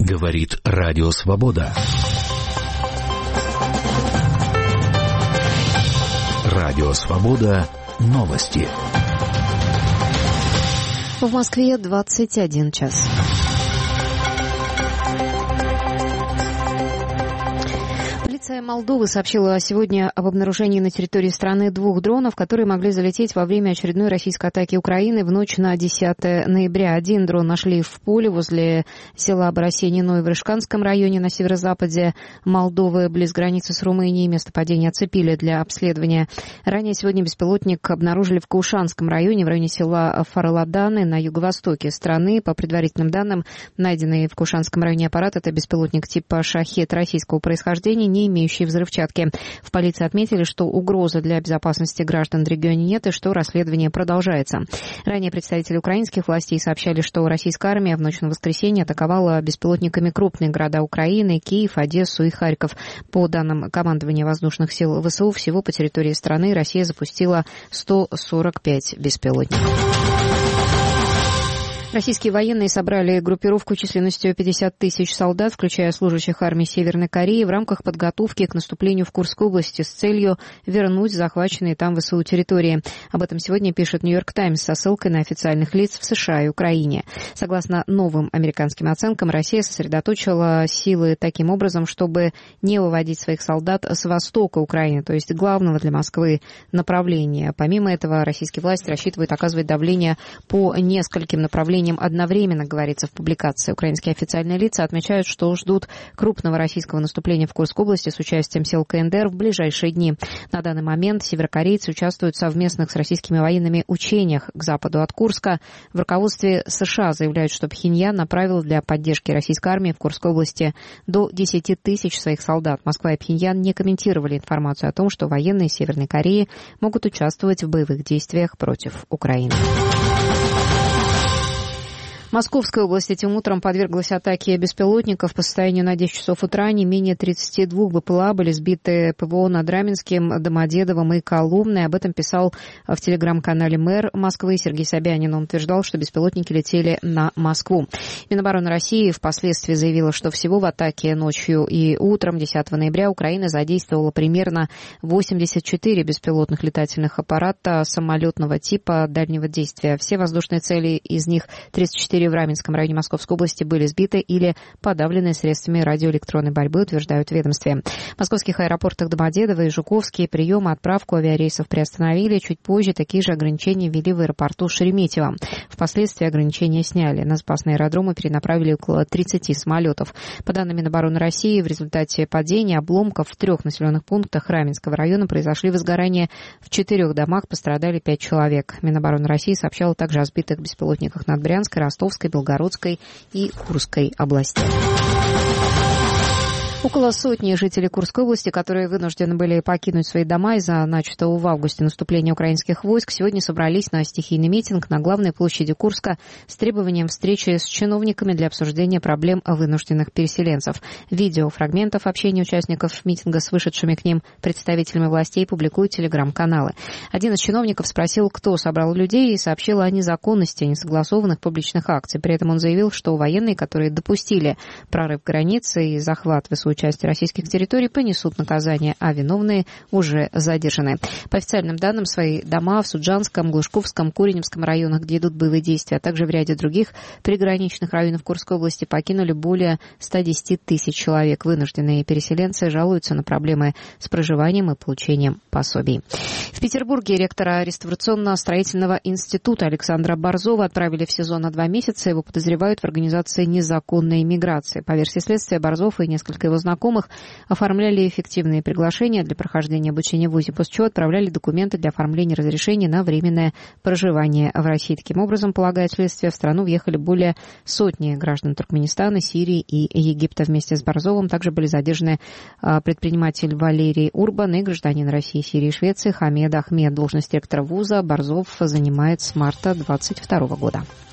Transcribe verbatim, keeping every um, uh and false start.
Говорит Радио Свобода. Радио Свобода. Новости. В Москве двадцать один час. Полиция Молдовы сообщила сегодня об обнаружении на территории страны двух дронов, которые могли залететь во время очередной российской атаки Украины в ночь на десятое ноября. Один дрон нашли в поле возле села Боросенино в Рыжканском районе на северо-западе Молдовы, близ границы с Румынией. Место падения оцепили для обследования. Ранее сегодня беспилотник обнаружили в Каушанском районе, в районе села Фараладаны на юго-востоке страны. По предварительным данным, найденный в Каушанском районе аппарат — это беспилотник типа «Шахед» российского происхождения, не имеющий взрывчатки. В полиции отметили, что угрозы для безопасности граждан в регионе нет и что расследование продолжается. Ранее представители украинских властей сообщали, что российская армия в ночь на воскресенье атаковала беспилотниками крупные города Украины — Киев, Одессу и Харьков. По данным командования воздушных сил ВСУ, всего по территории страны Россия запустила сто сорок пять беспилотников. Российские военные собрали группировку численностью пятьдесят тысяч солдат, включая служащих армии Северной Кореи, в рамках подготовки к наступлению в Курской области с целью вернуть захваченные там ВСУ территории. Об этом сегодня пишет «Нью-Йорк Таймс» со ссылкой на официальных лиц в США и Украине. Согласно новым американским оценкам, Россия сосредоточила силы таким образом, чтобы не выводить своих солдат с востока Украины, то есть главного для Москвы направления. Помимо этого, российские власти рассчитывают оказывать давление по нескольким направлениям одновременно, говорится в публикации. Украинские официальные лица отмечают, что ждут крупного российского наступления в Курской области с участием сил КНДР в ближайшие дни. На данный момент северокорейцы участвуют в совместных с российскими военными учениях к западу от Курска. В руководстве США заявляют, что Пхеньян направил для поддержки российской армии в Курской области до десять тысяч своих солдат. Москва и Пхеньян не комментировали информацию о том, что военные Северной Кореи могут участвовать в боевых действиях против Украины. Московская область этим утром подверглась атаке беспилотников. По состоянию на десять часов утра не менее тридцати двух БПЛА были сбиты ПВО над Раменским, Домодедовым и Коломной. Об этом писал в телеграм-канале мэр Москвы Сергей Собянин. Он утверждал, что беспилотники летели на Москву. Минобороны России впоследствии заявила, что всего в атаке ночью и утром десятого ноября Украина задействовала примерно восемьдесят четыре беспилотных летательных аппарата самолетного типа дальнего действия. Все воздушные цели, из них тридцать четыре в Раменском районе Московской области, были сбиты или подавлены средствами радиоэлектронной борьбы, утверждают в ведомстве. В московских аэропортах Домодедово и Жуковский прием и отправку авиарейсов приостановили. Чуть позже такие же ограничения ввели в аэропорту Шереметьево. Впоследствии ограничения сняли. На запасные аэродромы перенаправили около тридцати самолетов. По данным Минобороны России, в результате падения обломков в трех населенных пунктах Раменского района произошли возгорания. В четырех домах пострадали пять человек. Минобороны России сообщала также о сбитых беспилотниках над Брянской, Ростовской, Белгородской и Курской областях. Около сотни жителей Курской области, которые вынуждены были покинуть свои дома из-за начатого в августе наступления украинских войск, сегодня собрались на стихийный митинг на главной площади Курска с требованием встречи с чиновниками для обсуждения проблем вынужденных переселенцев. Видео фрагментов общения участников митинга с вышедшими к ним представителями властей публикуют телеграм-каналы. Один из чиновников спросил, кто собрал людей, и сообщил о незаконности несогласованных публичных акций. При этом он заявил, что военные, которые допустили прорыв границы и захват ВСУ части российских территорий, понесут наказание, а виновные уже задержаны. По официальным данным, свои дома в Суджанском, Глушковском, Куреневском районах, где идут боевые действия, а также в ряде других приграничных районов Курской области покинули более ста десяти тысяч человек. Вынужденные переселенцы жалуются на проблемы с проживанием и получением пособий. В Петербурге ректора реставрационно-строительного института Александра Борзова отправили в СИЗО на два месяца. Его подозревают в организации незаконной миграции. По версии следствия, Борзов и несколько его знакомых оформляли эффективные приглашения для прохождения обучения в ВУЗе, после чего отправляли документы для оформления разрешения на временное проживание в России. Таким образом, полагает следствие, в страну въехали более сотни граждан Туркменистана, Сирии и Египта. Вместе с Борзовым также были задержаны предприниматель Валерий Урбан и гражданин России, Сирии и Швеции Хамед Ахмед. Должность ректора вуза Борзов занимает с марта две тысячи двадцать второго года.